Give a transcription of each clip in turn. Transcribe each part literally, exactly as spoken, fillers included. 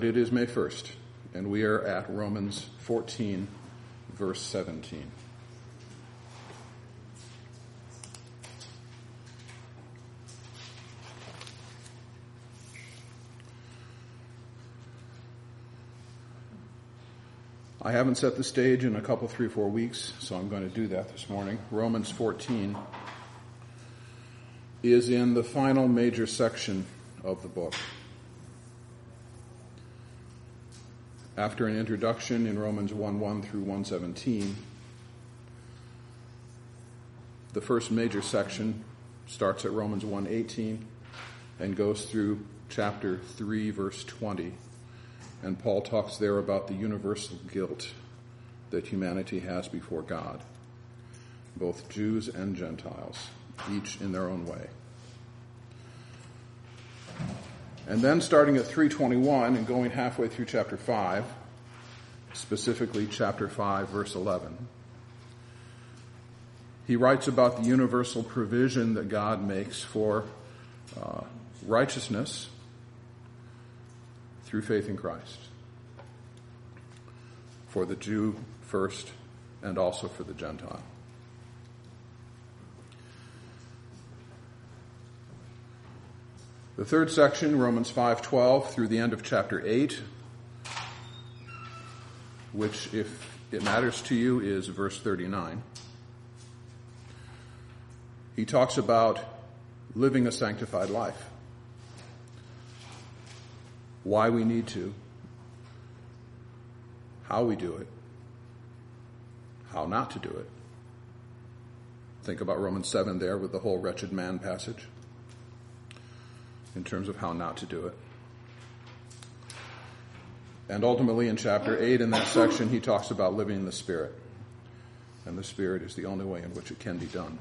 It is May first, and we are at Romans fourteen, verse seventeen. I haven't set the stage in a couple, three, four weeks, so I'm going to do that this morning. Romans fourteen is in the final major section of the book. After an introduction in Romans one one through one seventeen, the first major section starts at Romans one eighteen and goes through chapter three, verse twenty. And Paul talks there about the universal guilt that humanity has before God, both Jews and Gentiles, each in their own way. And then starting at three twenty-one and going halfway through chapter five, specifically chapter five, verse eleven, he writes about the universal provision that God makes for uh, righteousness through faith in Christ, for the Jew first and also for the Gentile. The third section, Romans five twelve through the end of chapter eight, which, if it matters to you, is verse thirty-nine. He talks about living a sanctified life, why we need to, how we do it, how not to do it. Think about Romans seven there with the whole wretched man passage in terms of how not to do it. And ultimately in chapter eight, in that section, he talks about living in the Spirit. And the Spirit is the only way in which it can be done.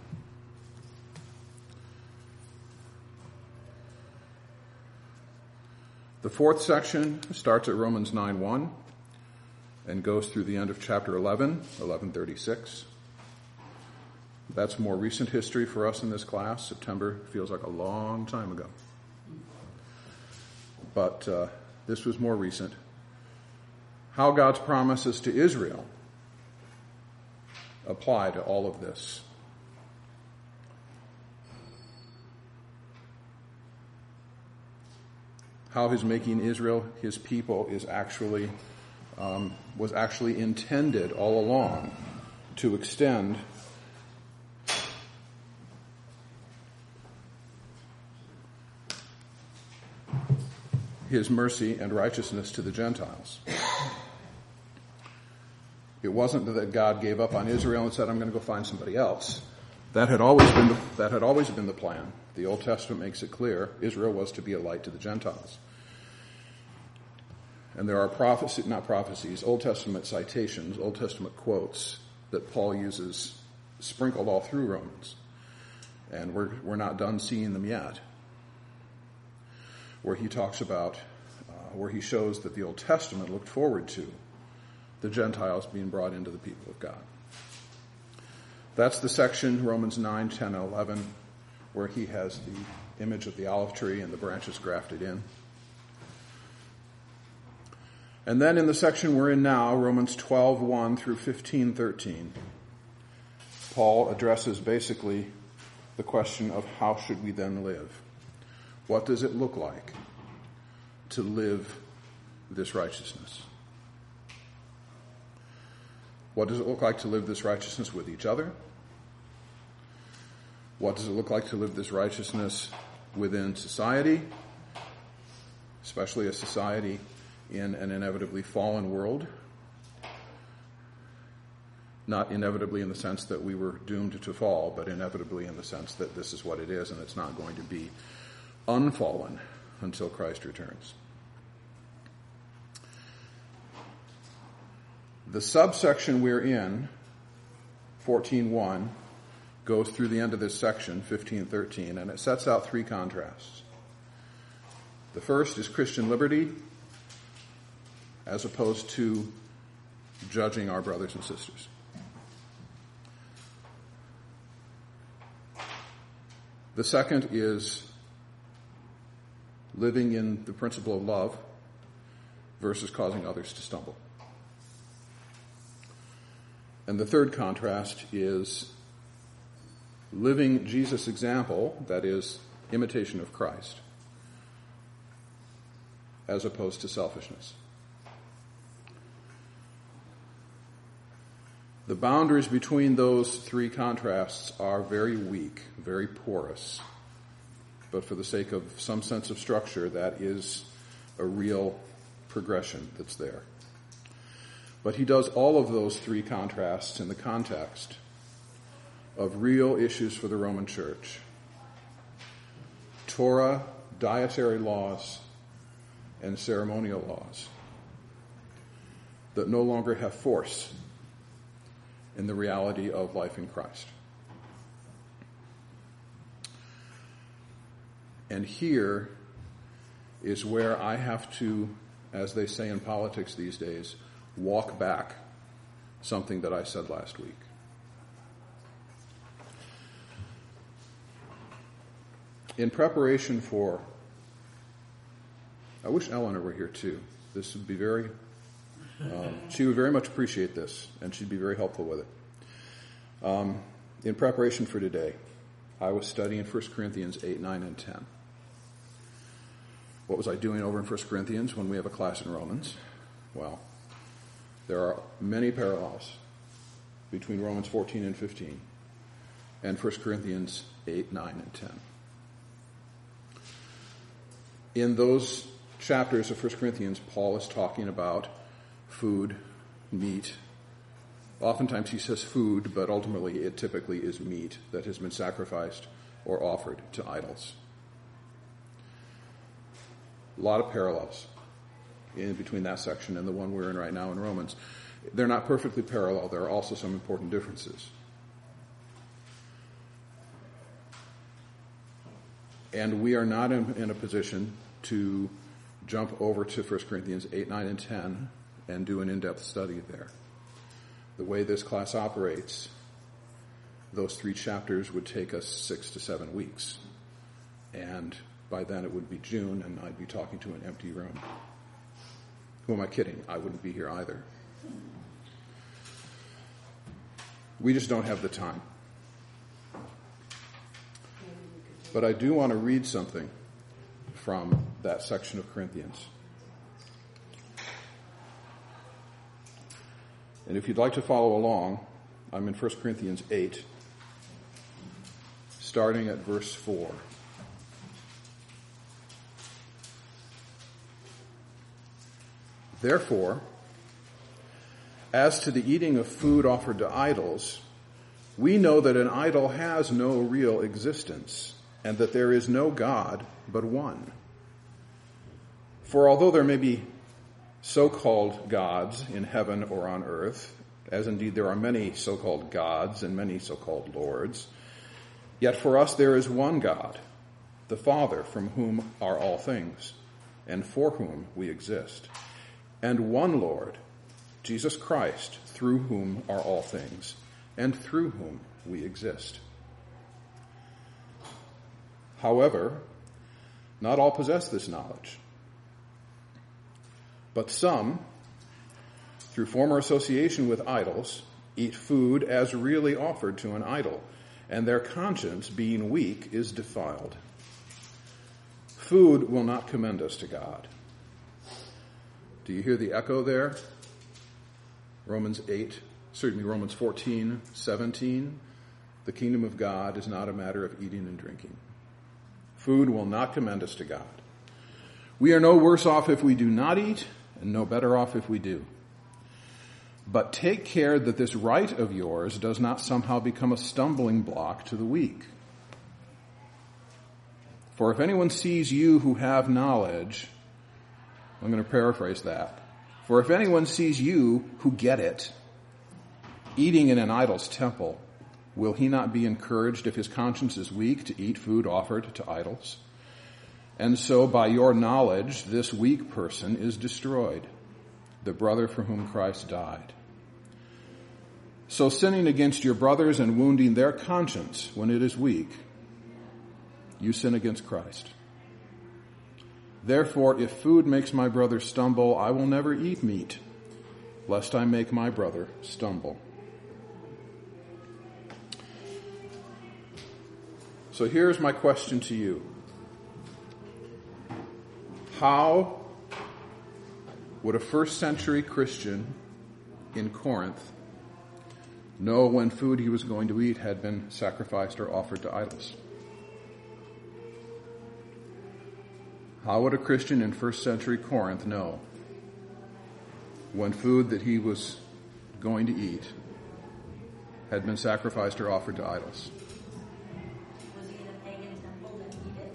The fourth section starts at Romans nine one and goes through the end of chapter eleven, eleven thirty-six. That's more recent history for us in this class. September feels like a long time ago. But uh, this was more recent. How God's promises to Israel apply to all of this. How his making Israel his people is actually um, was actually intended all along to extend his mercy and righteousness to the Gentiles. It wasn't that God gave up on Israel and said, I'm going to go find somebody else. That had always been the, that had always been the plan. The Old Testament makes it clear Israel was to be a light to the Gentiles. And there are prophecy, not prophecies, Old Testament citations, Old Testament quotes that Paul uses sprinkled all through Romans. And we're, we're not done seeing them yet. Where he talks about, uh, where he shows that the Old Testament looked forward to the Gentiles being brought into the people of God. That's the section, Romans nine, ten, and eleven, where he has the image of the olive tree and the branches grafted in. And then in the section we're in now, Romans twelve, one through fifteen, thirteen, Paul addresses basically the question of how should we then live? What does it look like to live this righteousness? What does it look like to live this righteousness with each other? What does it look like to live this righteousness within society, especially a society in an inevitably fallen world? Not inevitably in the sense that we were doomed to fall, but inevitably in the sense that this is what it is and it's not going to be unfallen until Christ returns. The subsection we're in, fourteen one, goes through the end of this section, fifteen thirteen, and it sets out three contrasts. The first is Christian liberty as opposed to judging our brothers and sisters. The second is living in the principle of love versus causing others to stumble. And the third contrast is living Jesus' example, that is, imitation of Christ, as opposed to selfishness. The boundaries between those three contrasts are very weak, very porous. But for the sake of some sense of structure, that is a real progression that's there. But he does all of those three contrasts in the context of real issues for the Roman Church. Torah, dietary laws, and ceremonial laws that no longer have force in the reality of life in Christ. And here is where I have to, as they say in politics these days, walk back something that I said last week. In preparation for, I wish Eleanor were here too. This would be very, um, she would very much appreciate this, and she'd be very helpful with it. Um, in preparation for today, I was studying First Corinthians eight, nine, and ten. What was I doing over in First Corinthians when we have a class in Romans? Well, there are many parallels between Romans fourteen and fifteen and First Corinthians eight, nine, and ten. In those chapters of First Corinthians, Paul is talking about food, meat. Oftentimes he says food, but ultimately it typically is meat that has been sacrificed or offered to idols. A lot of parallels in between that section and the one we're in right now in Romans. They're not perfectly parallel. There are also some important differences. And we are not in, in a position to jump over to First Corinthians eight, nine, and ten and do an in-depth study there. The way this class operates, those three chapters would take us six to seven weeks. And by then it would be June, and I'd be talking to an empty room. Who am I kidding? I wouldn't be here either. We just don't have the time. But I do want to read something from that section of Corinthians. And if you'd like to follow along, I'm in First Corinthians eight, starting at verse four. Therefore, as to the eating of food offered to idols, we know that an idol has no real existence, and that there is no God but one. For although there may be so-called gods in heaven or on earth, as indeed there are many so-called gods and many so-called lords, yet for us there is one God, the Father, from whom are all things, and for whom we exist, and one Lord, Jesus Christ, through whom are all things, and through whom we exist. However, not all possess this knowledge. But some, through former association with idols, eat food as really offered to an idol, and their conscience, being weak, is defiled. Food will not commend us to God. Do you hear the echo there? Romans eight, certainly Romans fourteen, seventeen. The kingdom of God is not a matter of eating and drinking. Food will not commend us to God. We are no worse off if we do not eat, and no better off if we do. But take care that this right of yours does not somehow become a stumbling block to the weak. For if anyone sees you who have knowledge, I'm going to paraphrase that. For if anyone sees you who get it, eating in an idol's temple, will he not be encouraged if his conscience is weak to eat food offered to idols? And so by your knowledge, this weak person is destroyed, the brother for whom Christ died. So sinning against your brothers and wounding their conscience when it is weak, you sin against Christ. Therefore, if food makes my brother stumble, I will never eat meat, lest I make my brother stumble. So here's my question to you. How would a first century Christian in Corinth know when food he was going to eat had been sacrificed or offered to idols? How would a Christian in first century Corinth know when food that he was going to eat had been sacrificed or offered to idols? Was he in a pagan temple that he did?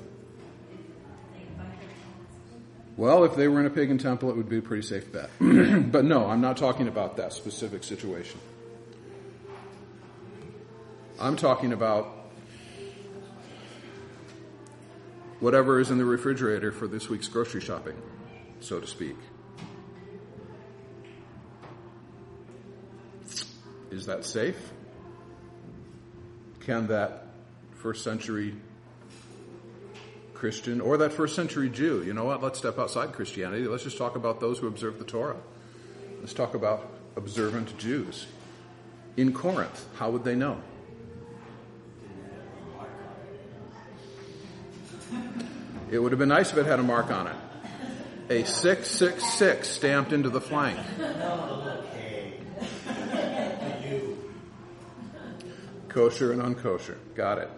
Well, if they were in a pagan temple, it would be a pretty safe bet. But no, I'm not talking about that specific situation. I'm talking about whatever is in the refrigerator for this week's grocery shopping, so to speak. Is that safe? Can that first century Christian or that first century Jew, you know what, let's step outside Christianity. Let's just talk about those who observe the Torah. Let's talk about observant Jews. In Corinth, how would they know? It would have been nice if it had a mark on it. A six six six stamped into the flank. Kosher and unkosher. Got it.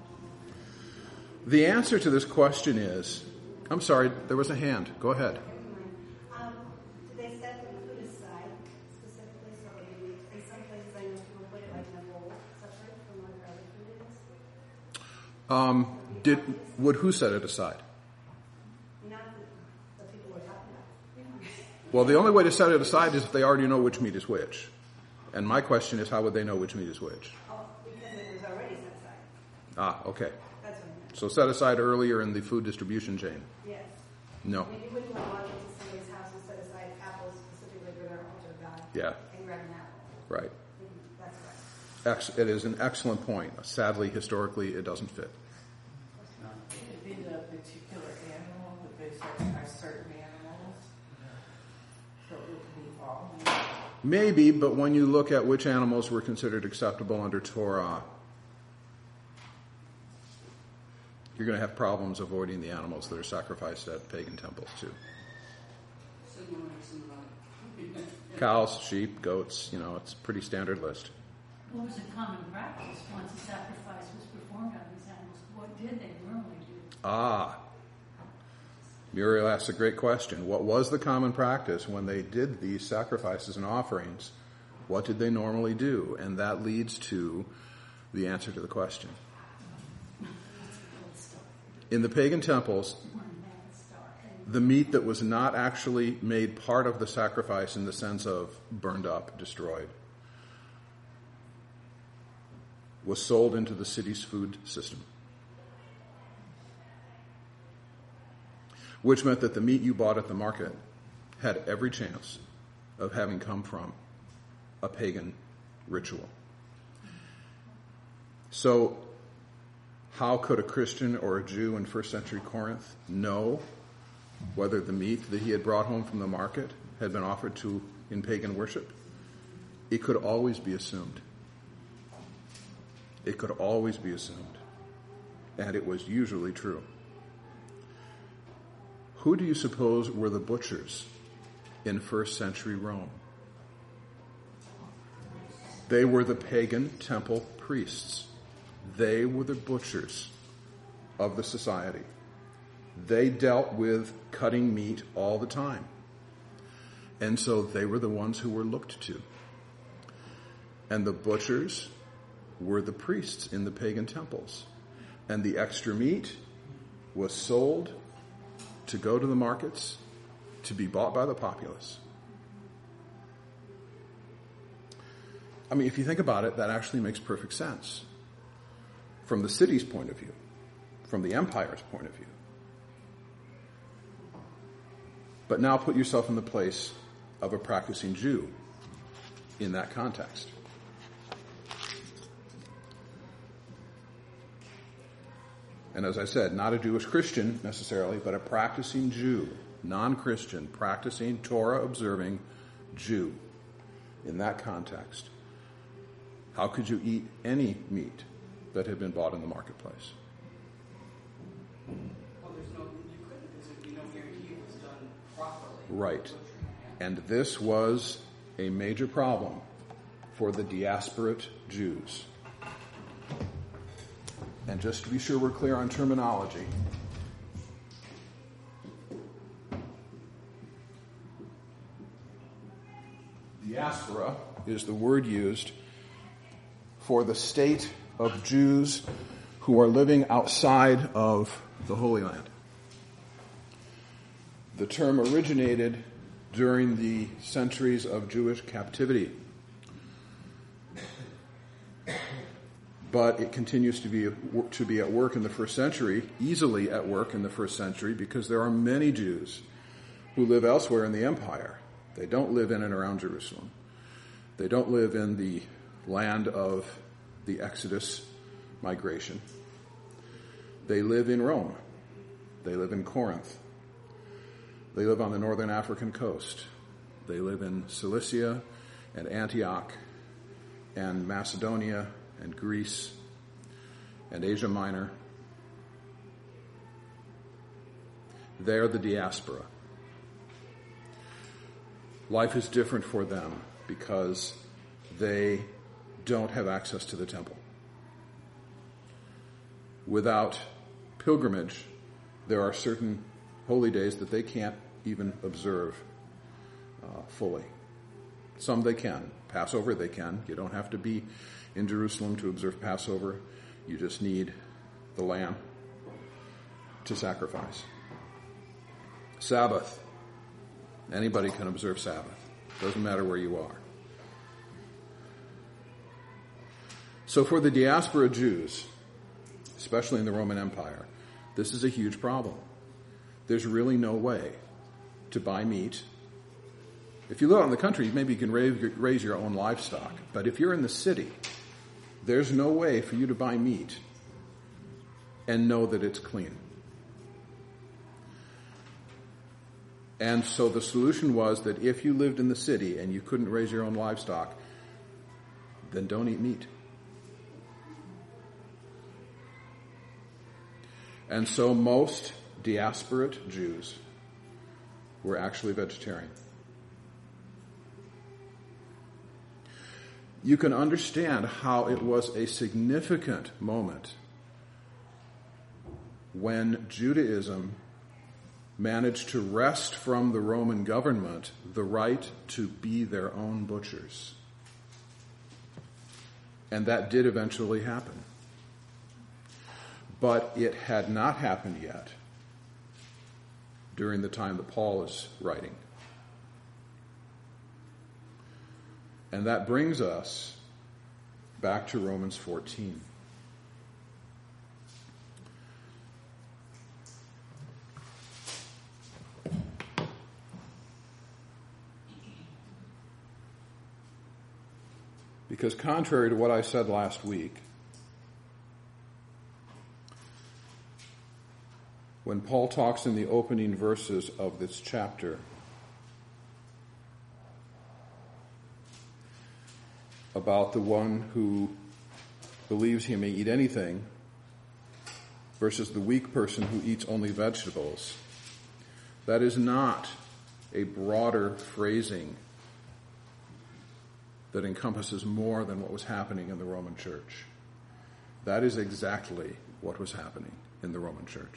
The answer to this question is, I'm sorry, there was a hand. Go ahead. Um, do they set the food aside specifically so that you, in some places I know people put it like in a bowl separate from what their other food is? Um, did would who set it aside? Not the, the people we're talking about. Well, the only way to set it aside is if they already know which meat is which. And my question is, how would they know which meat is which? Oh, because it was already set aside. Ah, okay. That's what I meant. So set aside earlier in the food distribution chain. Yes. No. I mean, you wouldn't walk into somebody's house and set aside apples specifically for their altar God. Yeah. And grab an apple. Right. That's right. Ex- it is an excellent point. Sadly, historically, it doesn't fit. Could it be the particular animal that they sacrifice certain animals? So it would be all meat. Maybe, but when you look at which animals were considered acceptable under Torah, you're going to have problems avoiding the animals that are sacrificed at pagan temples too. Cows, sheep, goats, you know, it's a pretty standard list. What was a common practice once a sacrifice was performed on these animals? What did they normally do? Ah. Muriel asks a great question. What was the common practice when they did these sacrifices and offerings? What did they normally do? And that leads to the answer to the question. In the pagan temples, the meat that was not actually made part of the sacrifice in the sense of burned up, destroyed, was sold into the city's food system. Which meant that the meat you bought at the market had every chance of having come from a pagan ritual. So, how could a Christian or a Jew in first century Corinth know whether the meat that he had brought home from the market had been offered to in pagan worship? It could always be assumed. It could always be assumed. And it was usually true. Who do you suppose were the butchers in first century Rome? They were the pagan temple priests. They were the butchers of the society. They dealt with cutting meat all the time. And so they were the ones who were looked to. And the butchers were the priests in the pagan temples. And the extra meat was sold to go to the markets to be bought by the populace. I mean, if you think about it, that actually makes perfect sense. From the city's point of view, from the empire's point of view. But now put yourself in the place of a practicing Jew in that context. And as I said, not a Jewish Christian necessarily, but a practicing Jew, non-Christian, practicing Torah-observing Jew. In that context, how could you eat any meat that had been bought in the marketplace? Well, there's no, you couldn't, because you don't guarantee it was done properly. Right. And this was a major problem for the diasporate Jews. And just to be sure we're clear on terminology, diaspora is the word used for the state of Jews who are living outside of the Holy Land. The term originated during the centuries of Jewish captivity, but it continues to be to be at work in the first century, easily at work in the first century, because there are many Jews who live elsewhere in the empire. They don't live in and around Jerusalem. They don't live in the land of the Exodus migration. They live in Rome. They live in Corinth. They live on the northern African coast. They live in Cilicia and Antioch and Macedonia and Greece and Asia Minor. They're the diaspora. Life is different for them because they don't have access to the temple. Without pilgrimage, there are certain holy days that they can't even observe uh, fully. Some they can. Passover they can. You don't have to be in Jerusalem to observe Passover. You just need the lamb to sacrifice. Sabbath. Anybody can observe Sabbath. Doesn't matter where you are. So for the diaspora Jews, especially in the Roman Empire, this is a huge problem. There's really no way to buy meat. If you live out in the country, maybe you can raise your own livestock. But if you're in the city, there's no way for you to buy meat and know that it's clean. And so the solution was that if you lived in the city and you couldn't raise your own livestock, then don't eat meat. And so most diasporate Jews were actually vegetarian. You can understand how it was a significant moment when Judaism managed to wrest from the Roman government the right to be their own butchers. And that did eventually happen. But it had not happened yet during the time that Paul is writing. And that brings us back to Romans fourteen. Because contrary to what I said last week, when Paul talks in the opening verses of this chapter about the one who believes he may eat anything versus the weak person who eats only vegetables, that is not a broader phrasing that encompasses more than what was happening in the Roman church. That is exactly what was happening in the Roman church.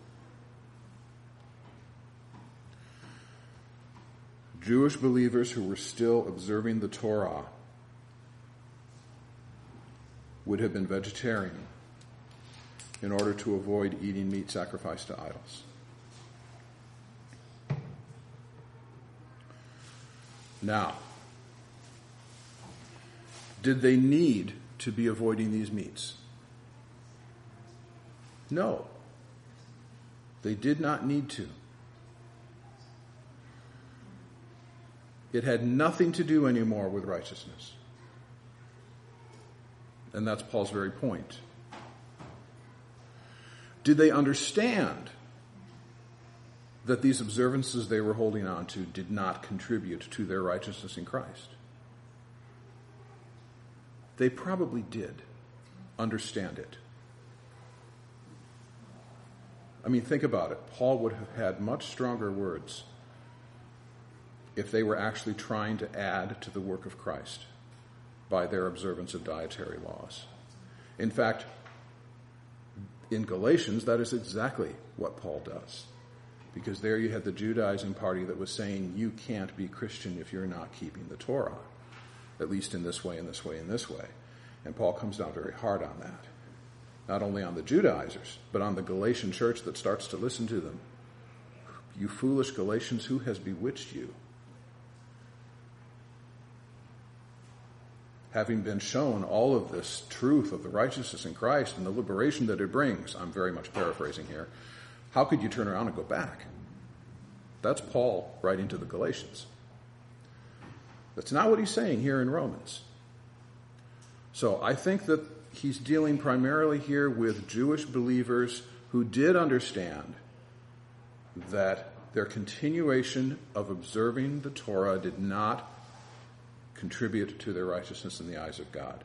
Jewish believers who were still observing the Torah would have been vegetarian in order to avoid eating meat sacrificed to idols. Now, did they need to be avoiding these meats? No. They did not need to. It had nothing to do anymore with righteousness. And that's Paul's very point. Did they understand that these observances they were holding on to did not contribute to their righteousness in Christ? They probably did understand it. I mean, think about it. Paul would have had much stronger words if they were actually trying to add to the work of Christ by their observance of dietary laws. In fact, in Galatians, that is exactly what Paul does. Because there you had the Judaizing party that was saying, you can't be Christian if you're not keeping the Torah, at least in this way, in this way, in this way. And Paul comes down very hard on that. Not only on the Judaizers, but on the Galatian church that starts to listen to them. You foolish Galatians, who has bewitched you? Having been shown all of this truth of the righteousness in Christ and the liberation that it brings, I'm very much paraphrasing here, how could you turn around and go back? That's Paul writing to the Galatians. That's not what he's saying here in Romans. So I think that he's dealing primarily here with Jewish believers who did understand that their continuation of observing the Torah did not contribute to their righteousness in the eyes of God.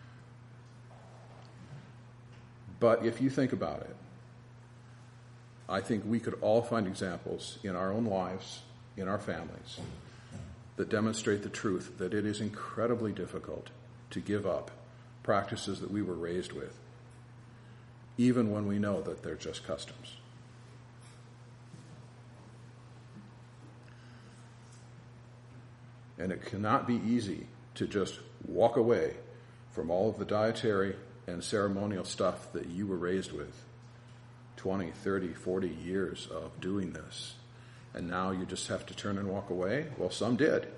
But if you think about it, I think we could all find examples in our own lives, in our families, that demonstrate the truth that it is incredibly difficult to give up practices that we were raised with, even when we know that they're just customs. And it cannot be easy to just walk away from all of the dietary and ceremonial stuff that you were raised with. twenty, thirty, forty years of doing this. And now you just have to turn and walk away? Well, some did.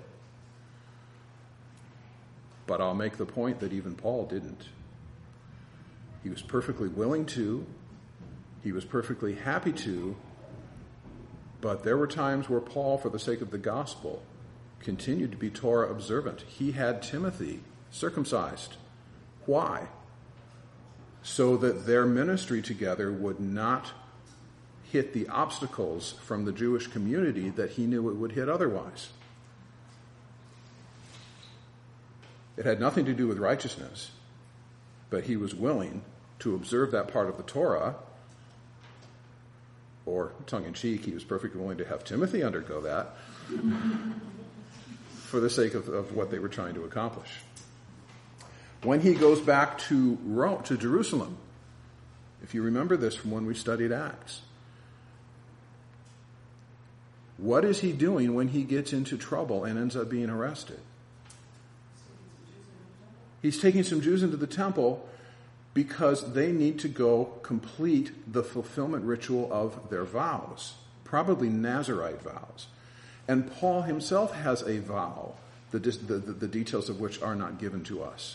But I'll make the point that even Paul didn't. He was perfectly willing to. He was perfectly happy to. But there were times where Paul, for the sake of the gospel, continued to be Torah observant. He had Timothy circumcised. Why? So that their ministry together would not hit the obstacles from the Jewish community that he knew it would hit otherwise. It had nothing to do with righteousness, but he was willing to observe that part of the Torah, or tongue-in-cheek, he was perfectly willing to have Timothy undergo that for the sake of, of what they were trying to accomplish. When he goes back to Rome, to Jerusalem, if you remember this from when we studied Acts, what is he doing when he gets into trouble and ends up being arrested? He's taking some Jews into the temple because they need to go complete the fulfillment ritual of their vows, probably Nazirite vows. And Paul himself has a vow, the, the, the details of which are not given to us.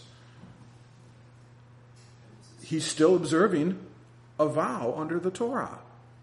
He's still observing a vow under the Torah.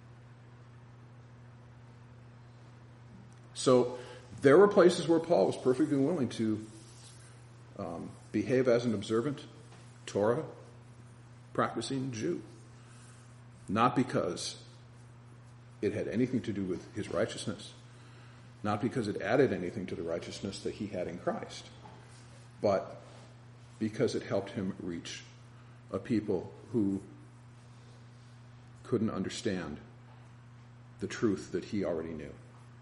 So there were places where Paul was perfectly willing to um, behave as an observant, Torah practicing Jew. Not because it had anything to do with his righteousness, not because it added anything to the righteousness that he had in Christ, but because it helped him reach a people who couldn't understand the truth that he already knew.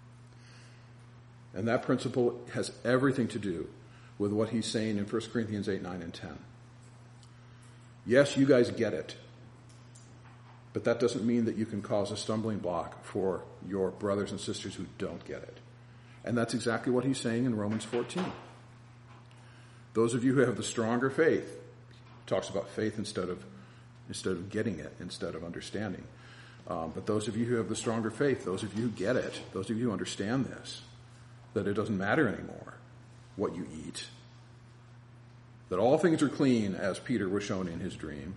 And that principle has everything to do with what he's saying in First Corinthians eight, nine, and ten. Yes, you guys get it, but that doesn't mean that you can cause a stumbling block for your brothers and sisters who don't get it. And that's exactly what he's saying in Romans fourteen. Those of you who have the stronger faith, talks about faith instead of instead of getting it, instead of understanding. Um, but those of you who have the stronger faith, those of you who get it, those of you who understand this, that it doesn't matter anymore what you eat, that all things are clean, as Peter was shown in his dream.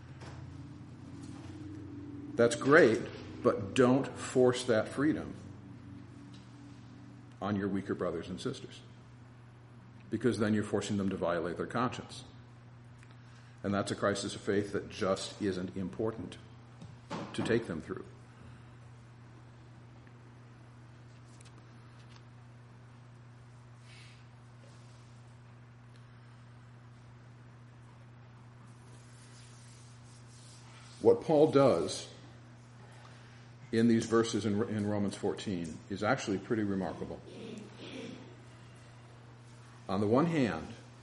That's great, but don't force that freedom on your weaker brothers and sisters, because then you're forcing them to violate their conscience. And that's a crisis of faith that just isn't important to take them through. What Paul does in these verses in, in Romans fourteen is actually pretty remarkable. On the one hand,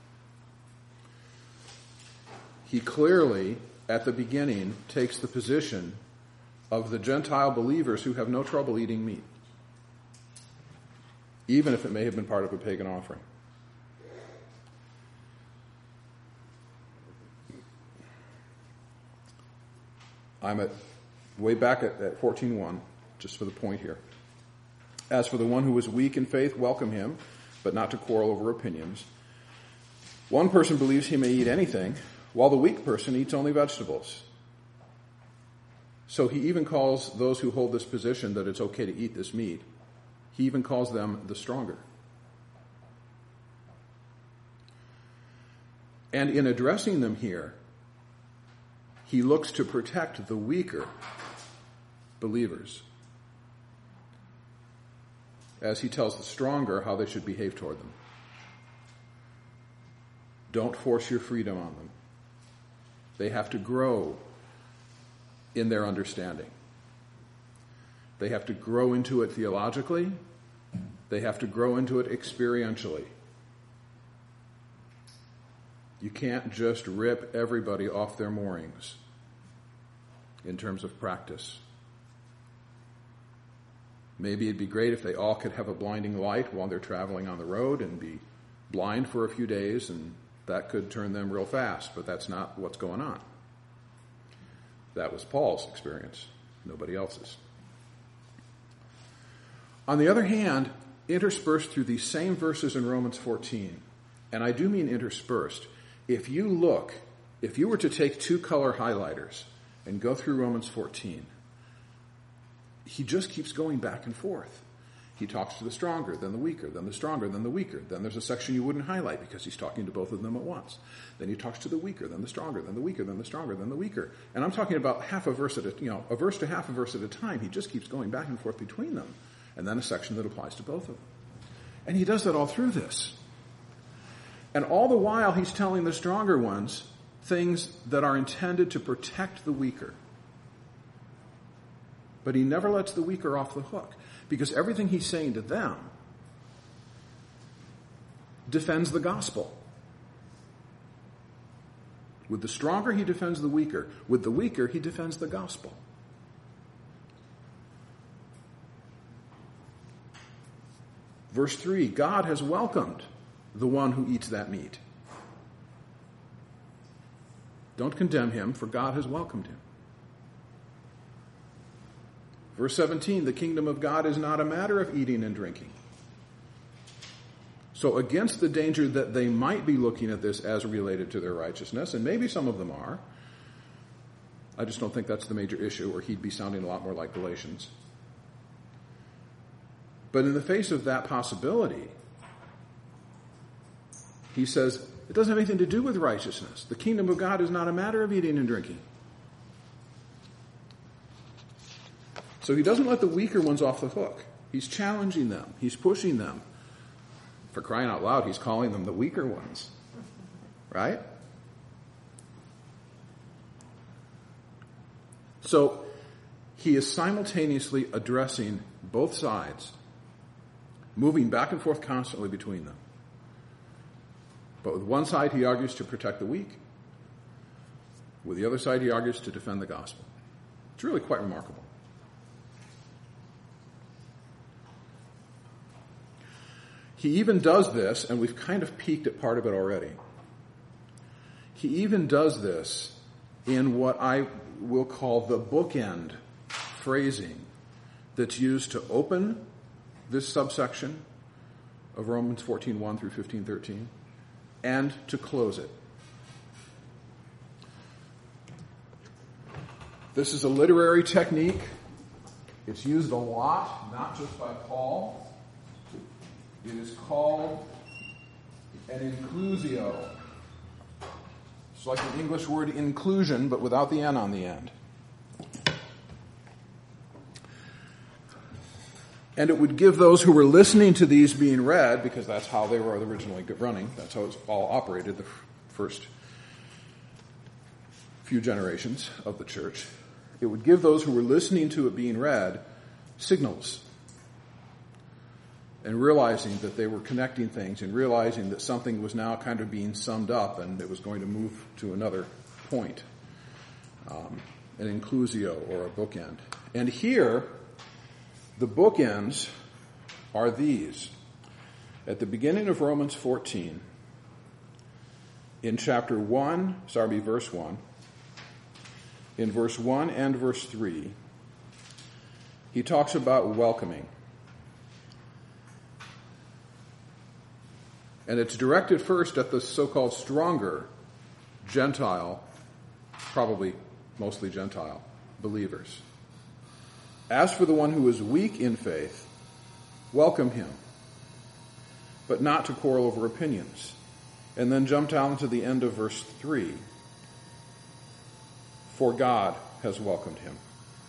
he clearly, at the beginning, takes the position of the Gentile believers who have no trouble eating meat, even if it may have been part of a pagan offering. I'm at way back at, at fourteen one, just for the point here. As for the one who is weak in faith, welcome him, but not to quarrel over opinions. One person believes he may eat anything, while the weak person eats only vegetables. So he even calls those who hold this position that it's okay to eat this meat, he even calls them the stronger. And in addressing them here, he looks to protect the weaker believers as he tells the stronger how they should behave toward them. Don't force your freedom on them. They have to grow in their understanding. They have to grow into it theologically. They have to grow into it experientially. You can't just rip everybody off their moorings in terms of practice. Maybe it'd be great if they all could have a blinding light while they're traveling on the road and be blind for a few days, and that could turn them real fast, but that's not what's going on. That was Paul's experience, nobody else's. On the other hand, interspersed through these same verses in Romans fourteen, and I do mean interspersed, if you look, if you were to take two color highlighters and go through Romans fourteen, he just keeps going back and forth. He talks to the stronger, then the weaker, then the stronger, then the weaker. Then there's a section you wouldn't highlight because he's talking to both of them at once. Then he talks to the weaker, then the stronger, then the weaker, then the stronger, then the weaker. And I'm talking about half a verse at a, you know, a verse to half a verse at a time. He just keeps going back and forth between them. And then a section that applies to both of them. And he does that all through this. And all the while he's telling the stronger ones things that are intended to protect the weaker. But he never lets the weaker off the hook, because everything he's saying to them defends the gospel. With the stronger, he defends the weaker. With the weaker, he defends the gospel. Verse three, God has welcomed the one who eats that meat. Don't condemn him, for God has welcomed him. Verse seventeen, the kingdom of God is not a matter of eating and drinking. So against the danger that they might be looking at this as related to their righteousness, and maybe some of them are, I just don't think that's the major issue, or he'd be sounding a lot more like Galatians. But in the face of that possibility, he says, it doesn't have anything to do with righteousness. The kingdom of God is not a matter of eating and drinking. So he doesn't let the weaker ones off the hook. He's challenging them. He's pushing them. For crying out loud, he's calling them the weaker ones. Right? So he is simultaneously addressing both sides, moving back and forth constantly between them. But with one side, he argues to protect the weak. With the other side, he argues to defend the gospel. It's really quite remarkable. He even does this, and we've kind of peeked at part of it already. He even does this in what I will call the bookend phrasing that's used to open this subsection of Romans fourteen one through fifteen thirteen, and to close it. This is a literary technique. It's used a lot, not just by Paul. It is called an inclusio. It's like the English word inclusion, but without the N on the end. And it would give those who were listening to these being read, because that's how they were originally running, that's how it all operated the first few generations of the church. It would give those who were listening to it being read signals, and realizing that they were connecting things, and realizing that something was now kind of being summed up and it was going to move to another point, um, an inclusio or a bookend. And here, the bookends are these. At the beginning of Romans fourteen, in chapter one, sorry, verse one, in verse one and verse three, he talks about welcoming. And it's directed first at the so-called stronger Gentile, probably mostly Gentile, believers. As for the one who is weak in faith, welcome him, but not to quarrel over opinions. And then jump down to the end of verse three. For God has welcomed him.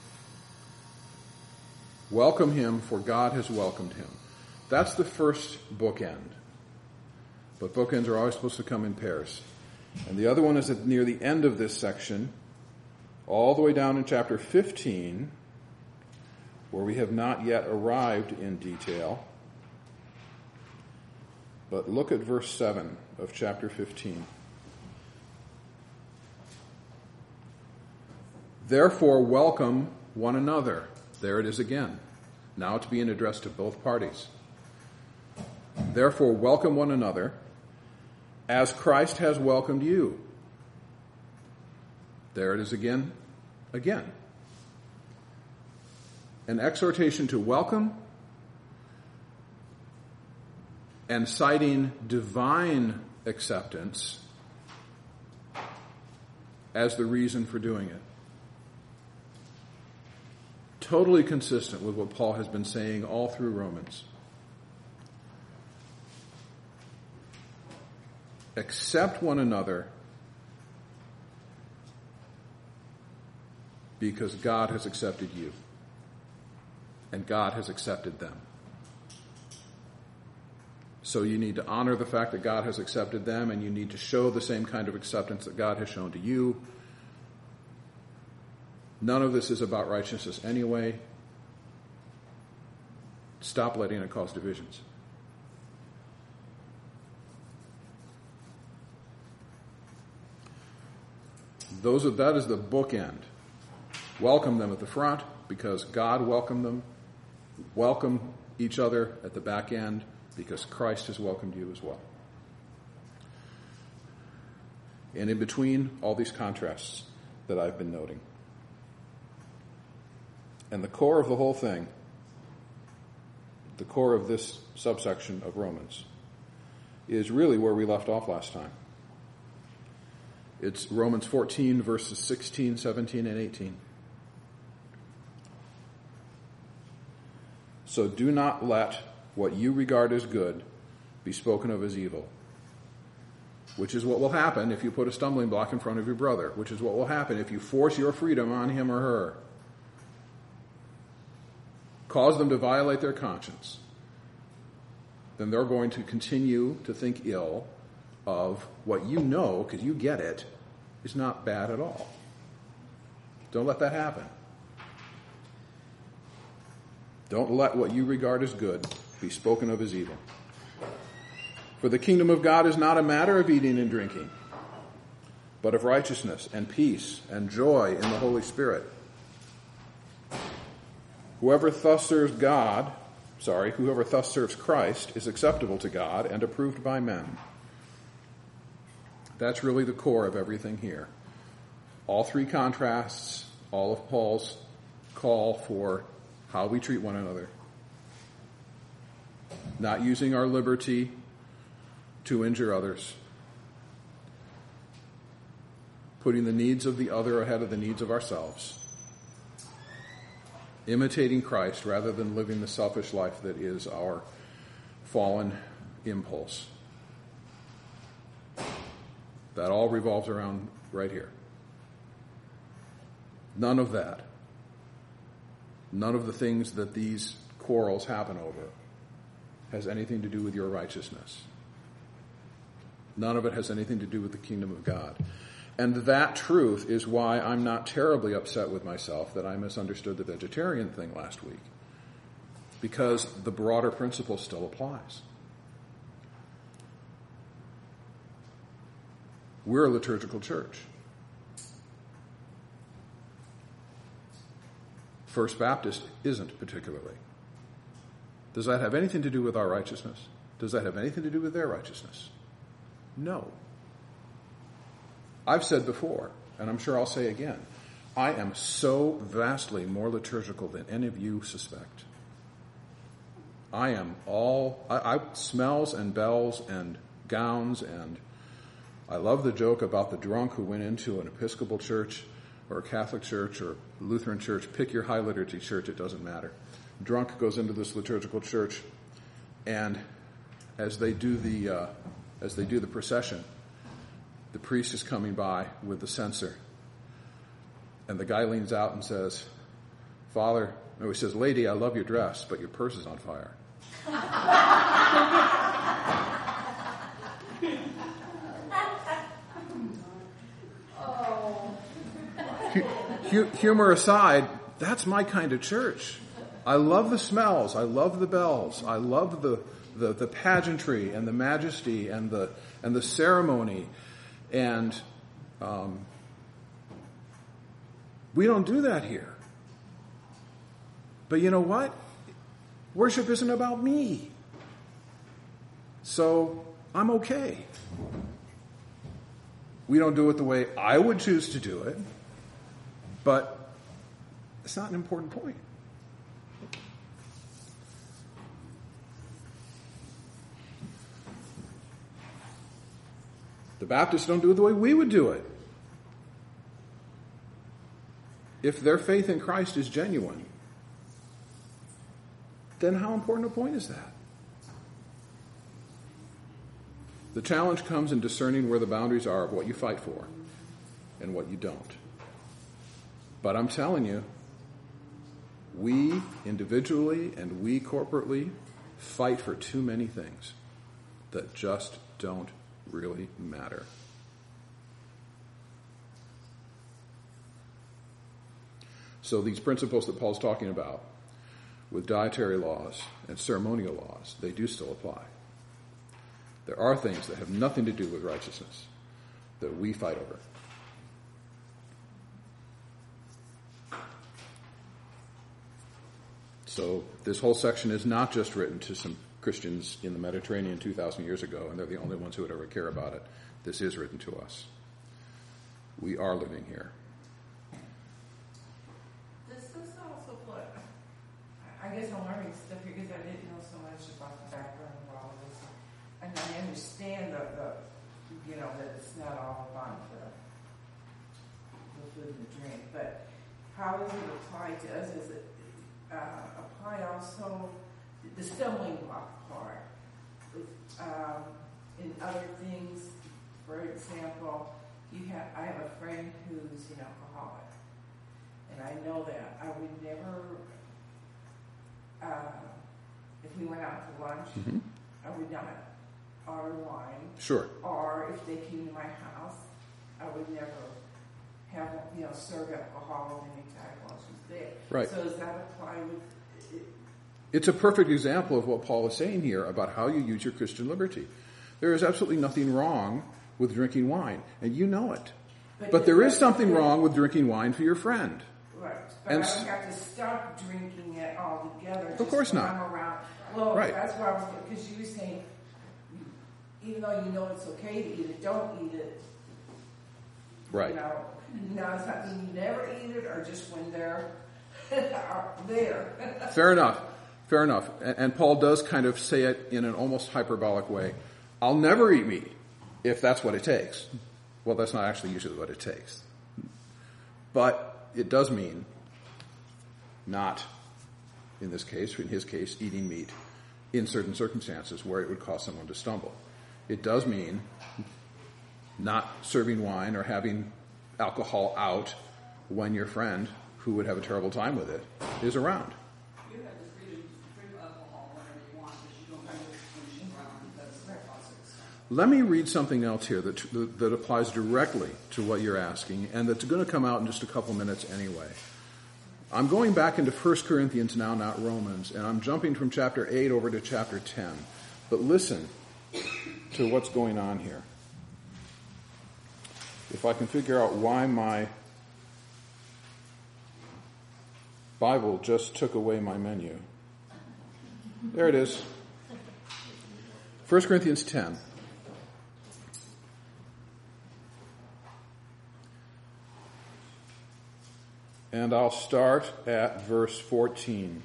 Welcome him, for God has welcomed him. That's the first bookend. But bookends are always supposed to come in pairs. And the other one is at near the end of this section, all the way down in chapter fifteen, where we have not yet arrived in detail. But look at verse seven of chapter fifteen. Therefore, welcome one another. There it is again. Now it's being addressed to both parties. Therefore, welcome one another as Christ has welcomed you. There it is again, again. An exhortation to welcome and citing divine acceptance as the reason for doing it. Totally consistent with what Paul has been saying all through Romans. Accept one another because God has accepted you and God has accepted them. So you need to honor the fact that God has accepted them, and you need to show the same kind of acceptance that God has shown to you. None of this is about righteousness anyway. Stop letting it cause divisions. Those are, that is the bookend. Welcome them at the front because God welcomed them. Welcome each other at the back end because Christ has welcomed you as well. And in between, all these contrasts that I've been noting. And the core of the whole thing, the core of this subsection of Romans, is really where we left off last time. It's Romans fourteen, verses sixteen, seventeen, and eighteen. So do not let what you regard as good be spoken of as evil, which is what will happen if you put a stumbling block in front of your brother, which is what will happen if you force your freedom on him or her. Cause them to violate their conscience. Then they're going to continue to think ill of what you know, because you get it, is not bad at all. Don't let that happen. Don't let what you regard as good be spoken of as evil. For the kingdom of God is not a matter of eating and drinking, but of righteousness and peace and joy in the Holy Spirit. Whoever thus serves God, sorry, whoever thus serves Christ is acceptable to God and approved by men. That's really the core of everything here. All three contrasts, all of Paul's call for how we treat one another. Not using our liberty to injure others. Putting the needs of the other ahead of the needs of ourselves. Imitating Christ rather than living the selfish life that is our fallen impulse. That all revolves around right here. None of that. None of the things that these quarrels happen over has anything to do with your righteousness. None of it has anything to do with the kingdom of God. And that truth is why I'm not terribly upset with myself that I misunderstood the vegetarian thing last week. Because the broader principle still applies. We're a liturgical church. First Baptist isn't particularly. Does that have anything to do with our righteousness? Does that have anything to do with their righteousness? No. I've said before, and I'm sure I'll say again, I am so vastly more liturgical than any of you suspect. I am all, I, I smells and bells and gowns, and I love the joke about the drunk who went into an Episcopal church or a Catholic church or Lutheran church. Pick your high liturgy church, it doesn't matter. Drunk goes into this liturgical church, and as they do the uh, as they do the procession, the priest is coming by with the censer, and the guy leans out and says, "Father," no, he says, "Lady, I love your dress, but your purse is on fire." Humor aside, that's my kind of church. I love the smells. I love the bells. I love the, the, the pageantry and the majesty and the and the ceremony. And um, we don't do that here. But you know what? Worship isn't about me. So I'm okay. We don't do it the way I would choose to do it. But it's not an important point. The Baptists don't do it the way we would do it. If their faith in Christ is genuine, then how important a point is that? The challenge comes in discerning where the boundaries are of what you fight for and what you don't. But I'm telling you, we individually and we corporately fight for too many things that just don't really matter. So these principles that Paul's talking about with dietary laws and ceremonial laws, they do still apply. There are things that have nothing to do with righteousness that we fight over. So this whole section is not just written to some Christians in the Mediterranean two thousand years ago, and they're the only ones who would ever care about it. This is written to us. We are living here. Does this also put, I guess I'm learning stuff here because I didn't know so much about the background of all of this. And I understand the, the you know, that it's not all about the, the food and the drink, but how does it apply to us? Is it uh, apply also the stumbling block part um, in other things? For example, you have I have a friend who's an alcoholic, and I know that I would never, uh, if we went out to lunch, Mm-hmm. I would not order wine. Sure. Or if they came to my house, I would never have, you know, serve alcohol of any type while she's there. Right. So does that apply with? It's a perfect example of what Paul is saying here about how you use your Christian liberty. There is absolutely nothing wrong with drinking wine, and you know it. But, but there is something wrong with drinking wine for your friend. Right. But and I don't have to stop drinking it altogether. Of course when not. I'm around. Well, right. That's why I was, because you were saying, even though you know it's okay to eat it, don't eat it. Right. You know, now it's not you never eat it, or just when they're there. Fair enough. Fair enough. And, and Paul does kind of say it in an almost hyperbolic way. I'll never eat meat if that's what it takes. Well, that's not actually usually what it takes. But it does mean not, in this case, in his case, eating meat in certain circumstances where it would cause someone to stumble. It does mean not serving wine or having alcohol out when your friend, who would have a terrible time with it, is around. You had this freedom, let me read something else here that, that applies directly to what you're asking, and that's going to come out in just a couple minutes anyway. I'm going back into First Corinthians now, not Romans, and I'm jumping from chapter eight over to chapter ten. But listen to what's going on here. If I can figure out why my Bible just took away my menu. There it is. First Corinthians ten. And I'll start at verse fourteen.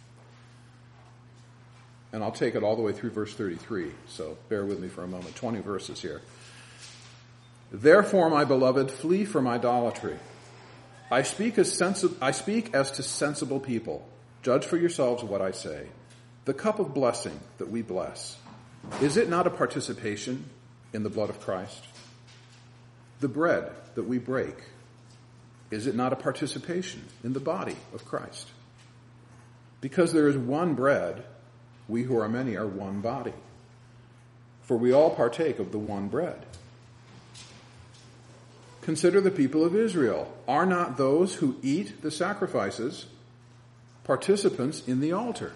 And I'll take it all the way through verse thirty-three. So bear with me for a moment. twenty verses here. Therefore, my beloved, flee from idolatry. I speak as sensi- I speak as to sensible people. Judge for yourselves what I say. The cup of blessing that we bless, is it not a participation in the blood of Christ? The bread that we break, is it not a participation in the body of Christ? Because there is one bread, we who are many are one body. For we all partake of the one bread. Consider the people of Israel. Are not those who eat the sacrifices participants in the altar?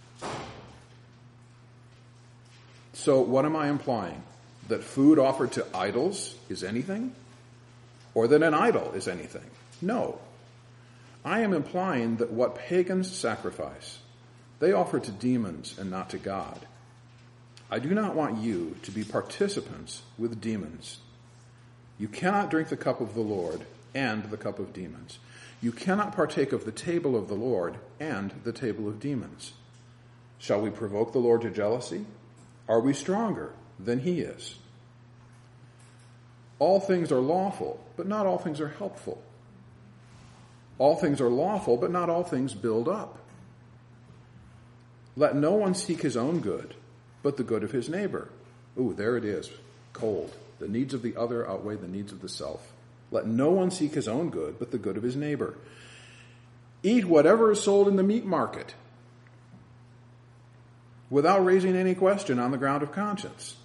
So what am I implying? That food offered to idols is anything? Or that an idol is anything? No. I am implying that what pagans sacrifice, they offer to demons and not to God. I do not want you to be participants with demons. You cannot drink the cup of the Lord and the cup of demons. You cannot partake of the table of the Lord and the table of demons. Shall we provoke the Lord to jealousy? Are we stronger than he is? All things are lawful, but not all things are helpful. All things are lawful, but not all things build up. Let no one seek his own good, but the good of his neighbor. Ooh, there it is. Cold. The needs of the other outweigh the needs of the self. Let no one seek his own good, but the good of his neighbor. Eat whatever is sold in the meat market, without raising any question on the ground of conscience.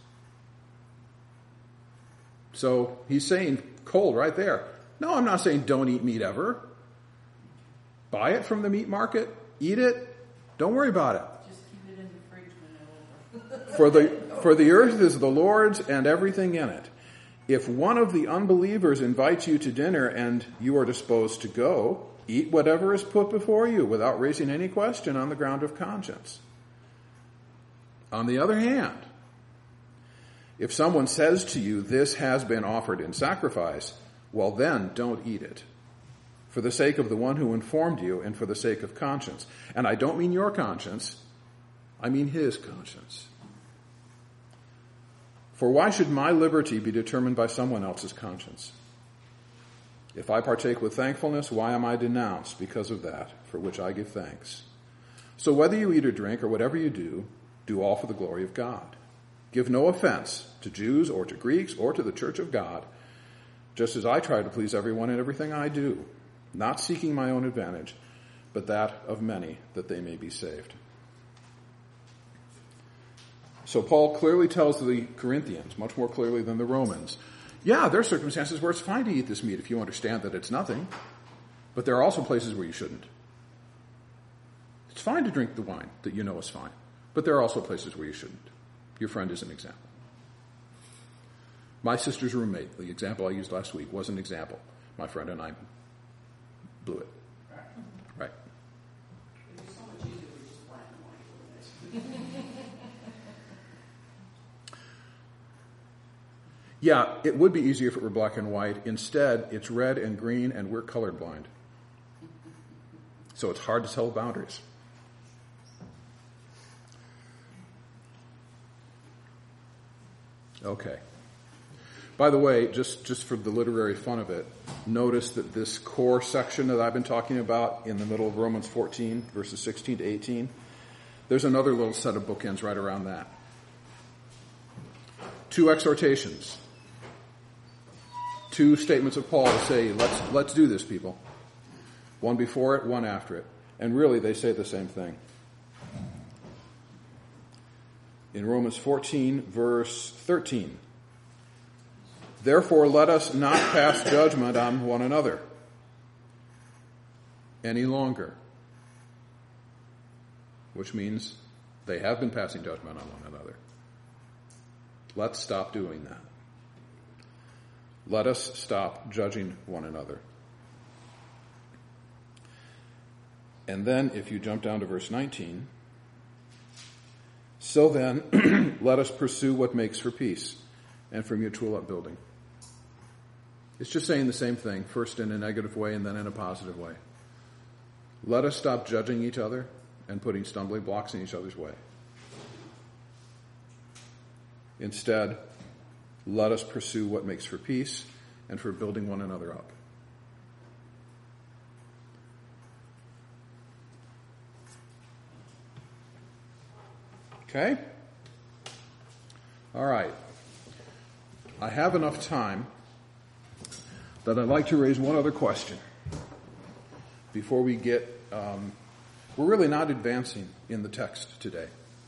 So he's saying cold right there. No, I'm not saying don't eat meat ever. Buy it from the meat market, eat it, don't worry about it. Just keep it in the fridge when they're over. For the for the earth is the Lord's and everything in it. If one of the unbelievers invites you to dinner and you are disposed to go, eat whatever is put before you without raising any question on the ground of conscience. On the other hand, if someone says to you, this has been offered in sacrifice, well then don't eat it, for the sake of the one who informed you and for the sake of conscience. And I don't mean your conscience, I mean his conscience. For why should my liberty be determined by someone else's conscience? If I partake with thankfulness, why am I denounced because of that, for which I give thanks? So whether you eat or drink or whatever you do, do all for the glory of God. Give no offense to Jews or to Greeks or to the church of God, just as I try to please everyone in everything I do, not seeking my own advantage, but that of many, that they may be saved. So Paul clearly tells the Corinthians, much more clearly than the Romans, yeah, there are circumstances where it's fine to eat this meat if you understand that it's nothing, but there are also places where you shouldn't. It's fine to drink the wine that you know is fine, but there are also places where you shouldn't. Your friend is an example. My sister's roommate, the example I used last week, was an example. My friend and I blew it. Right. It's so much easier with just black and white. Yeah, it would be easier if it were black and white. Instead, it's red and green, and we're colorblind. So it's hard to tell the boundaries. Okay. By the way, just, just for the literary fun of it, notice that this core section that I've been talking about in the middle of Romans fourteen, verses sixteen to eighteen, there's another little set of bookends right around that. Two exhortations. Two statements of Paul to say, let's, let's do this, people. One before it, one after it. And really, they say the same thing. in Romans fourteen, verse thirteen. Therefore, let us not pass judgment on one another any longer. Which means they have been passing judgment on one another. Let's stop doing that. Let us stop judging one another. And then, if you jump down to verse nineteen, so then, let us pursue what makes for peace and for mutual upbuilding. It's just saying the same thing, first in a negative way and then in a positive way. Let us stop judging each other and putting stumbling blocks in each other's way. Instead, let us pursue what makes for peace and for building one another up. Okay? All right. I have enough time that I'd like to raise one other question before we get, um, we're really not advancing in the text today.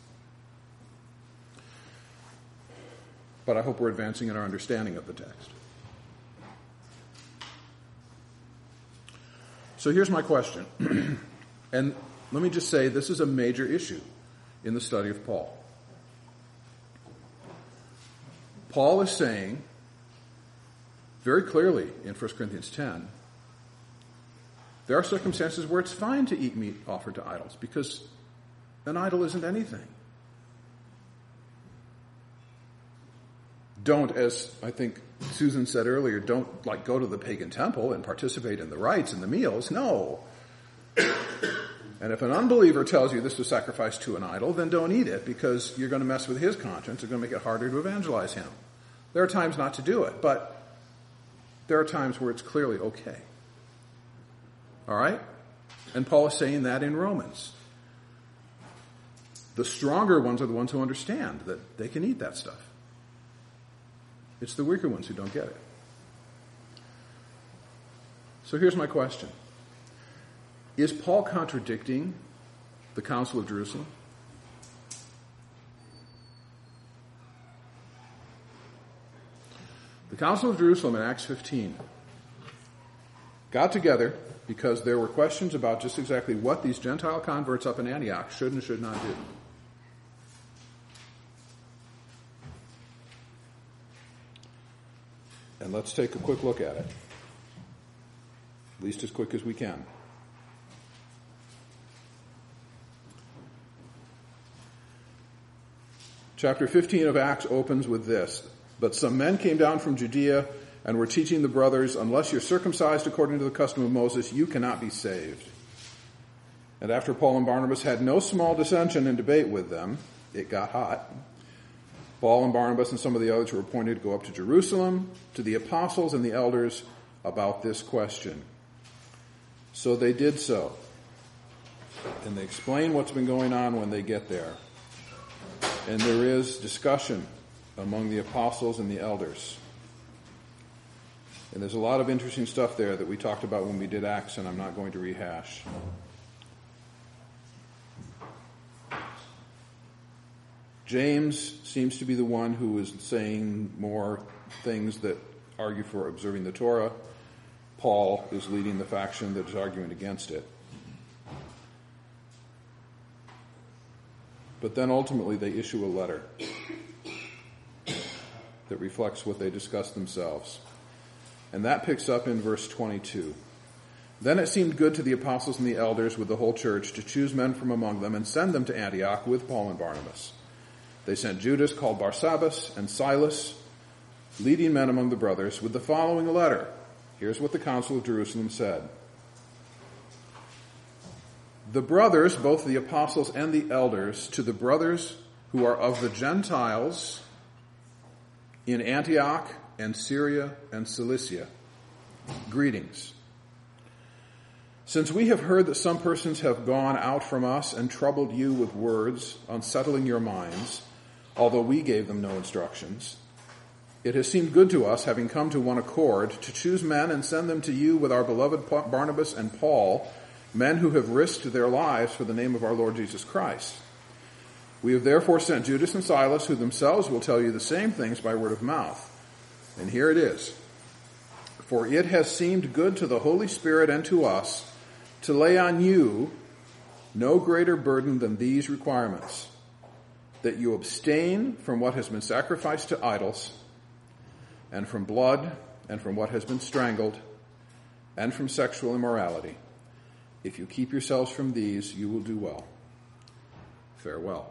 But I hope we're advancing in our understanding of the text. So here's my question. And let me just say, this is a major issue in the study of Paul. Paul is saying very clearly in First Corinthians ten, there are circumstances where it's fine to eat meat offered to idols because an idol isn't anything. Don't, as I think Susan said earlier, don't like go to the pagan temple and participate in the rites and the meals. No. And if an unbeliever tells you this was sacrificed to an idol, then don't eat it because you're going to mess with his conscience. It's going to make it harder to evangelize him. There are times not to do it, but there are times where it's clearly okay. All right? And Paul is saying that in Romans. The stronger ones are the ones who understand that they can eat that stuff. It's the weaker ones who don't get it. So here's my question. Is Paul contradicting the Council of Jerusalem? The Council of Jerusalem in Acts fifteen got together because there were questions about just exactly what these Gentile converts up in Antioch should and should not do. And let's take a quick look at it. At least as quick as we can. Chapter fifteen of Acts opens with this. But some men came down from Judea and were teaching the brothers, unless you're circumcised according to the custom of Moses, you cannot be saved. And after Paul and Barnabas had no small dissension and debate with them, it got hot. Paul and Barnabas and some of the others were appointed to go up to Jerusalem to the apostles and the elders about this question. So they did so. And they explain what's been going on when they get there. And there is discussion among the apostles and the elders. And there's a lot of interesting stuff there that we talked about when we did Acts, and I'm not going to rehash. James seems to be the one who is saying more things that argue for observing the Torah. Paul is leading the faction that is arguing against it. But then ultimately they issue a letter that reflects what they discussed themselves. And that picks up in verse twenty-two. Then it seemed good to the apostles and the elders with the whole church to choose men from among them and send them to Antioch with Paul and Barnabas. They sent Judas, called Barsabbas, and Silas, leading men among the brothers, with the following letter. Here's what the Council of Jerusalem said. The brothers, both the apostles and the elders, to the brothers who are of the Gentiles in Antioch and Syria and Cilicia, greetings. Since we have heard that some persons have gone out from us and troubled you with words, unsettling your minds, although we gave them no instructions, it has seemed good to us, having come to one accord, to choose men and send them to you with our beloved Barnabas and Paul, men who have risked their lives for the name of our Lord Jesus Christ. We have therefore sent Judas and Silas, who themselves will tell you the same things by word of mouth. And here it is. For it has seemed good to the Holy Spirit and to us to lay on you no greater burden than these requirements, that you abstain from what has been sacrificed to idols, and from blood, and from what has been strangled, and from sexual immorality. If you keep yourselves from these, you will do well. Farewell.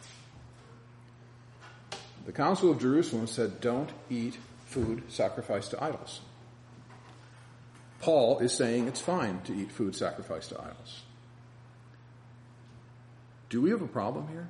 The Council of Jerusalem said, don't eat food sacrificed to idols. Paul is saying it's fine to eat food sacrificed to idols. Do we have a problem here?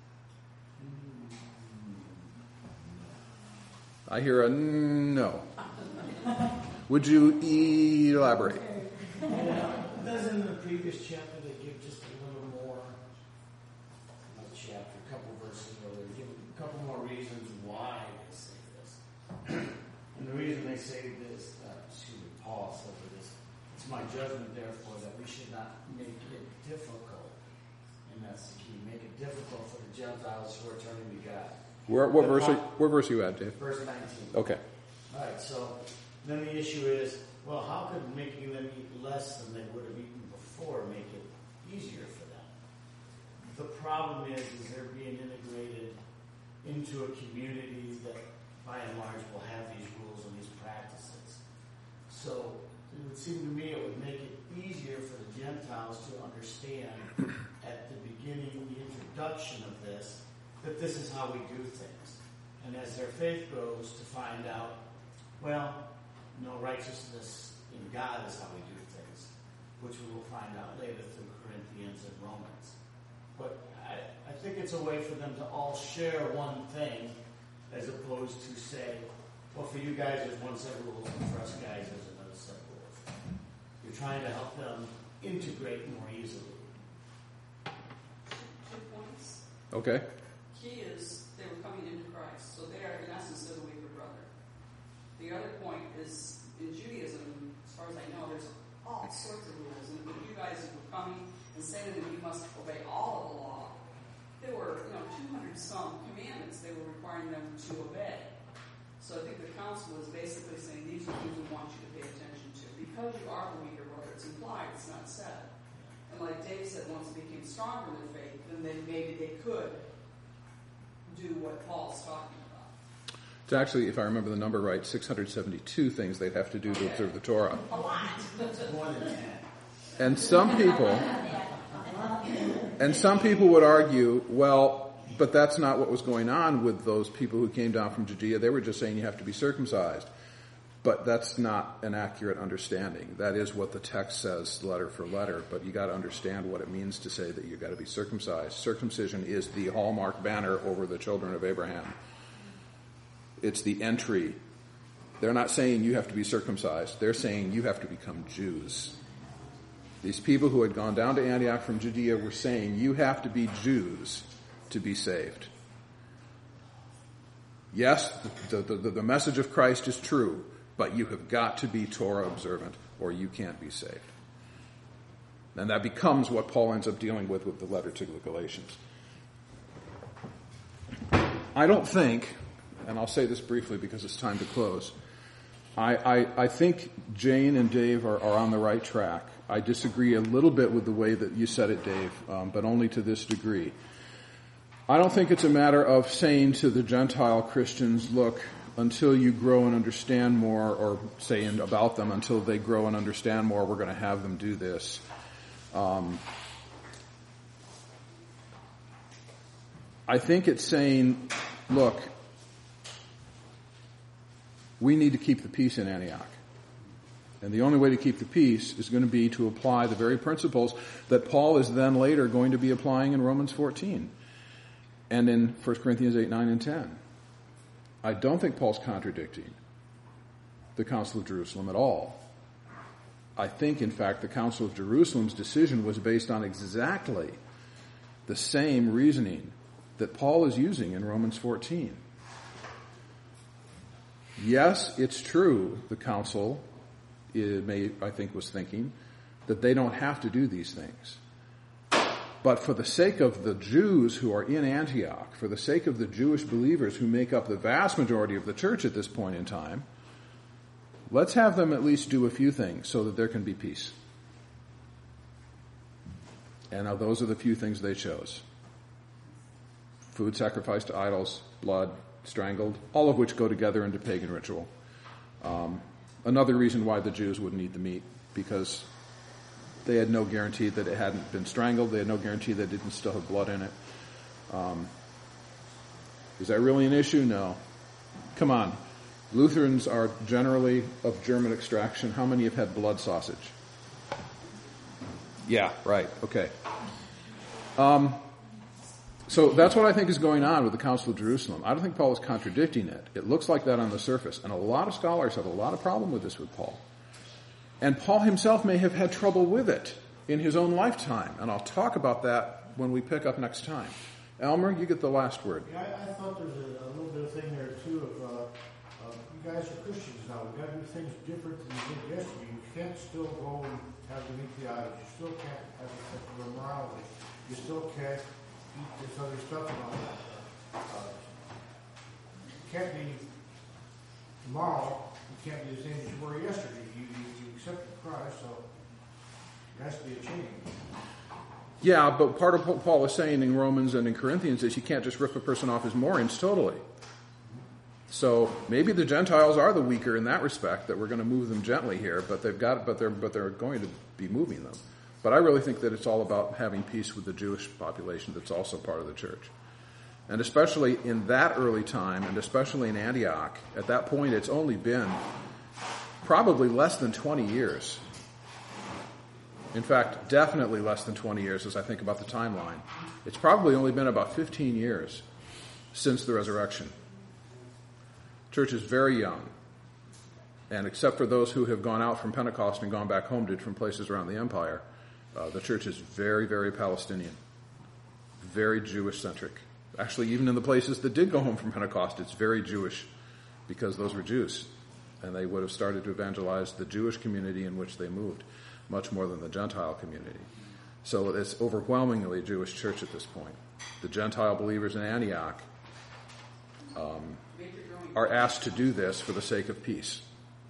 I hear a no. Would you elaborate? Doesn't the previous chapter they give just a little more, not chapter, a couple verses earlier, give a couple more reasons why they say this. And the reason they say this, uh, excuse me, Paul said this, it's my judgment, therefore, that we should not make it difficult. And that's the key. Make it difficult for the Gentiles who are turning to God. Where, what verse? Are, what verse are you at, Dave? Verse nineteen. Okay. All right. So then the issue is, well, how could making them eat less than they would have eaten before make it easier for them? The problem is, is they're being integrated into a community that, by and large, will have these rules and these practices. So it would seem to me it would make it easier for the Gentiles to understand at the beginning, the introduction of this, that this is how we do things. And as their faith grows, to find out, well, no, righteousness in God is how we do things, which we will find out later through Corinthians and Romans. But I, I think it's a way for them to all share one thing, as opposed to say, well, for you guys there's one set of rules, and for us guys there's another set of rules. You're trying to help them integrate more easily. Two points. Okay. Key is they were coming into Christ, so they are in essence they're the weaker brother. The other point is in Judaism, as far as I know, there's all sorts of rules, and if you guys were coming and saying that you must obey all of the law, there were you know two hundred some commandments they were requiring them to obey. So I think the council was basically saying these are things we want you to pay attention to because you are the weaker brother. It's implied, it's not said. And like Dave said, once they became stronger in their faith, then they, maybe they could do what Paul's talking about. It's actually, if I remember the number right, six hundred seventy-two things they'd have to do to observe the Torah. A lot. More than ten. And some people, and some people would argue, well, but that's not what was going on with those people who came down from Judea. They were just saying you have to be circumcised. But that's not an accurate understanding. That is what the text says, letter for letter. But you got to understand what it means to say that you got to be circumcised. Circumcision is the hallmark banner over the children of Abraham. It's the entry. They're not saying you have to be circumcised. They're saying you have to become Jews. These people who had gone down to Antioch from Judea were saying you have to be Jews to be saved. Yes, the, the, the, the message of Christ is true, but you have got to be Torah observant or you can't be saved. And that becomes what Paul ends up dealing with with the letter to the Galatians. I don't think, and I'll say this briefly because it's time to close, I, I, I think Jane and Dave are, are on the right track. I disagree a little bit with the way that you said it, Dave, um, but only to this degree. I don't think it's a matter of saying to the Gentile Christians, look, until you grow and understand more, or saying about them, until they grow and understand more, we're going to have them do this. Um, I think it's saying, look, we need to keep the peace in Antioch. And the only way to keep the peace is going to be to apply the very principles that Paul is then later going to be applying in Romans fourteen and in First Corinthians eight, nine, and ten. I don't think Paul's contradicting the Council of Jerusalem at all. I think, in fact, the Council of Jerusalem's decision was based on exactly the same reasoning that Paul is using in Romans fourteen. Yes, it's true, the Council, it may, I think, was thinking that they don't have to do these things. But for the sake of the Jews who are in Antioch, for the sake of the Jewish believers who make up the vast majority of the church at this point in time, let's have them at least do a few things so that there can be peace. And now those are the few things they chose. Food sacrificed to idols, blood, strangled, all of which go together into pagan ritual. Um, another reason why the Jews wouldn't eat the meat, because they had no guarantee that it hadn't been strangled. They had no guarantee that it didn't still have blood in it. Um, is that really an issue? No. Come on. Lutherans are generally of German extraction. How many have had blood sausage? Yeah, right. Okay. Um, so that's what I think is going on with the Council of Jerusalem. I don't think Paul is contradicting it. It looks like that on the surface. And a lot of scholars have a lot of problem with this with Paul. And Paul himself may have had trouble with it in his own lifetime. And I'll talk about that when we pick up next time. Elmer, you get the last word. Yeah, I, I thought there was a, a little bit of thing there, too, of uh, uh, you guys are Christians now. We've got to do things different than you did yesterday. You can't still go and have the meat the idols. You still can't have the sexual immorality. You still can't eat this other stuff and all that. Uh, uh, you can't be tomorrow. You can't be the same as you were yesterday. You, you, you accepted Christ, so there has to be a change. Yeah, but part of what Paul is saying in Romans and in Corinthians is you can't just rip a person off his moorings totally. So maybe the Gentiles are the weaker in that respect, that we're going to move them gently here, but they've got, but they're, but they're going to be moving them. But I really think that it's all about having peace with the Jewish population that's also part of the church. And especially in that early time, and especially in Antioch, at that point it's only been probably less than twenty years. In fact, definitely less than twenty years as I think about the timeline. It's probably only been about fifteen years since the resurrection. Church is very young. And except for those who have gone out from Pentecost and gone back home to different places around the empire, uh, the church is very, very Palestinian. Very Jewish-centric. Actually, even in the places that did go home from Pentecost, it's very Jewish because those were Jews. And they would have started to evangelize the Jewish community in which they moved, much more than the Gentile community. So it's overwhelmingly a Jewish church at this point. The Gentile believers in Antioch um, are asked to do this for the sake of peace.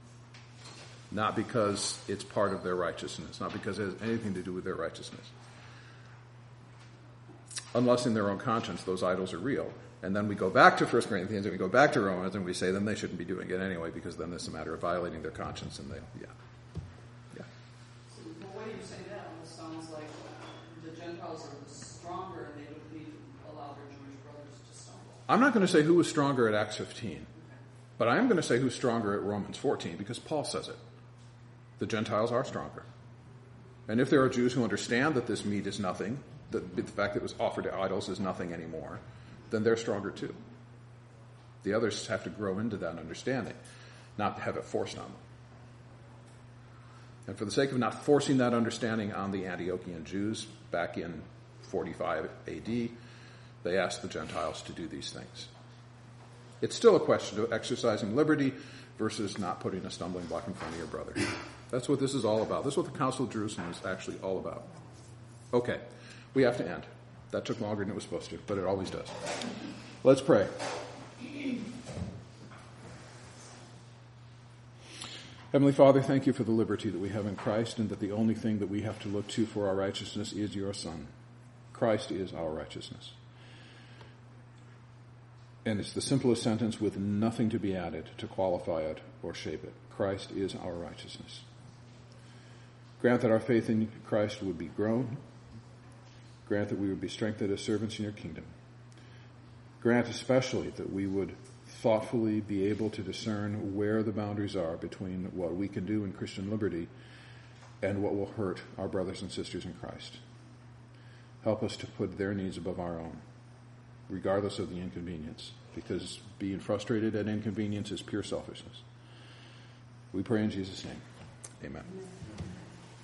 Not because it's part of their righteousness, not because it has anything to do with their righteousness. Unless in their own conscience those idols are real. And then we go back to First Corinthians and we go back to Romans and we say then they shouldn't be doing it anyway because then it's a matter of violating their conscience and they, yeah. Yeah. So the way you say that almost sounds like uh, the Gentiles are stronger and they don't need to allow their Jewish brothers to stumble. I'm not going to say who was stronger at Acts fifteen, but I am going to say who's stronger at Romans fourteen because Paul says it. The Gentiles are stronger. And if there are Jews who understand that this meat is nothing, that the fact that it was offered to idols is nothing anymore, then they're stronger too. The others have to grow into that understanding, not have it forced on them. And for the sake of not forcing that understanding on the Antiochian Jews back in forty-five A D, they asked the Gentiles to do these things. It's still a question of exercising liberty versus not putting a stumbling block in front of your brother. That's what this is all about. This is what the Council of Jerusalem is actually all about. Okay, we have to end. That took longer than it was supposed to, but it always does. Let's pray. Heavenly Father, thank you for the liberty that we have in Christ and that the only thing that we have to look to for our righteousness is your Son. Christ is our righteousness. And it's the simplest sentence with nothing to be added to qualify it or shape it. Christ is our righteousness. Grant that our faith in Christ would be grown. Grant that we would be strengthened as servants in your kingdom. Grant especially that we would thoughtfully be able to discern where the boundaries are between what we can do in Christian liberty and what will hurt our brothers and sisters in Christ. Help us to put their needs above our own, regardless of the inconvenience, because being frustrated at inconvenience is pure selfishness. We pray in Jesus' name. Amen.